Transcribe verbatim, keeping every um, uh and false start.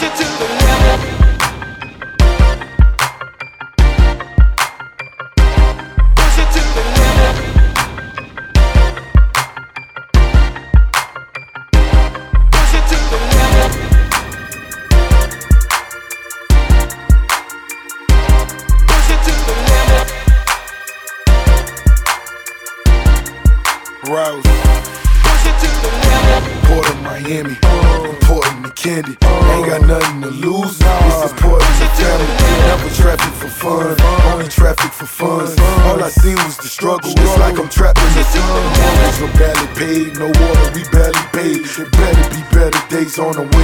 it to the limit. Push it to the limit. Push it to the limit. Push it to the limit. Rouse. Push it to the limit. Port of Miami, important to Candy. Ain't got nothing to lose. This is important to family. Never traffic for fun, only traffic for fun. All I seen was the struggle. It's like I'm trapped in the sun. Mortgage were barely paid, no water we barely paid. It better be better days on the way.